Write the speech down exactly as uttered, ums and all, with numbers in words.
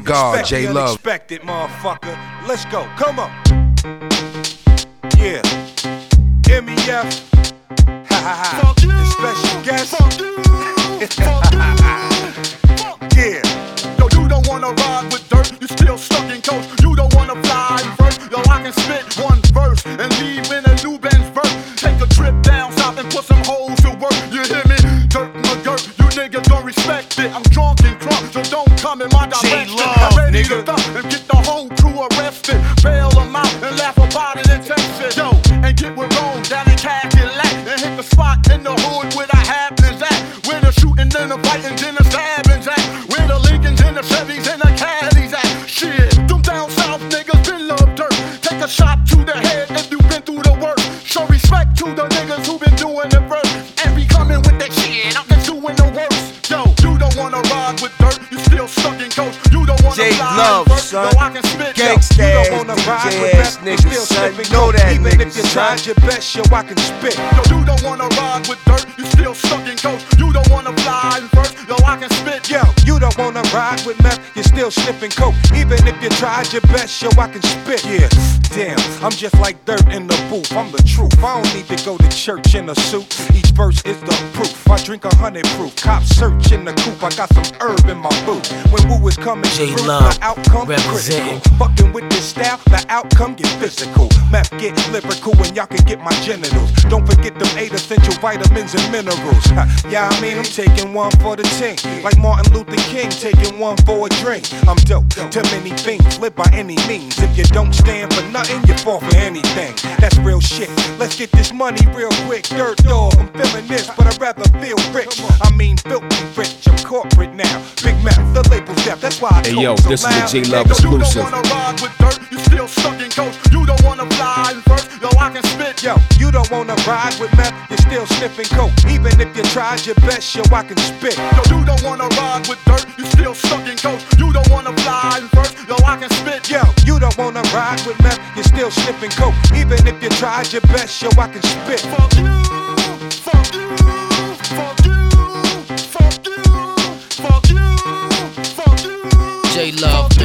God, J Love. Unexpected, motherfucker. Let's go. Come on. Yeah. M E F. Ha ha ha. The special guest. Yeah. Yo, you don't wanna ride with dirt, you still stuck in coast. You don't wanna fly first. Yo, I can spit one verse and leave in a new Benz verse. Take a trip down south and put some holes to work. You hear me? Dirt McGirt, you niggas don't respect it. I'm drunk and crunk, so don't come in my direction. J-Love, I'm ready nigga. to thump and get the whole crew arrested. Bail them out and laugh about it in Texas. Yo, and get with Rome down in Cadillac and hit the spot in the hood where the happenings at. Where the shooting and the fighting and the stabbings at. Where the Lincolns and the Chevys and the Caddies at. Shit, them down south niggas been love dirt. Take a shot to the head if you been through the work. Show respect to the niggas who been doing the first. And be coming with that shit, I'm just doing the worst. Yo, you don't wanna ride with dirt, you still stuck in coast. You don't wanna J fly Love, first. son. Yo, I can spit. Gangsta You ass, don't wanna ride D with J ass that, you niggas, still son. slipping Know coke. that, Even niggas, if you son. tried your best, yo, I can spit. Yo, you don't wanna ride with dirt, you still stuck in coast. You don't wanna fly first. Yo, I can spit. Yo, you don't wanna ride with meth, you're still sniffing coke. Even if you tried your best, yo, I can spit. Yeah, damn, I'm just like dirt in the booth. I'm the truth. I don't need to go to church in a suit. Each verse is the proof. I drink a hundred proof. Cops search in the coop. I got some herb in my boot. When Woo is coming through, J-Love, the outcome representing. critical. Fucking with this style, the outcome get physical. Meth get lyrical, and y'all can get my genitals. Don't forget them eight essential vitamins and minerals. Yeah, I mean, I'm taking one for the team. Like Martin Luther King, taking one for a drink. I'm dope, too many things, live by any means. If you don't stand for nothing, you fall for anything. That's real shit. Let's get this money real quick. Dirt dog, I'm feeling this, but I'd rather feel rich. I mean, filthy rich, I'm corporate now. Big mouth, the label's deaf, that's why I Hey talk yo, so this is the loud. J Love Yo, exclusive. you don't wanna ride with dirt, you still stuck in coast. You don't wanna fly first. Yo, I can spit. Yo, you don't wanna ride with meth, you're still sniffing coke. Even if you tried your best, yo, I can spit. Yo, you don't wanna ride with dirt, you still stuck in coast. You don't wanna fly first. Yo, I can spit. Yo, you don't wanna ride with meth, you're still sniffing coke. Even if you tried your best, yo, I can spit. Fuck you, fuck you, fuck you, fuck you, fuck you, fuck you. J Love,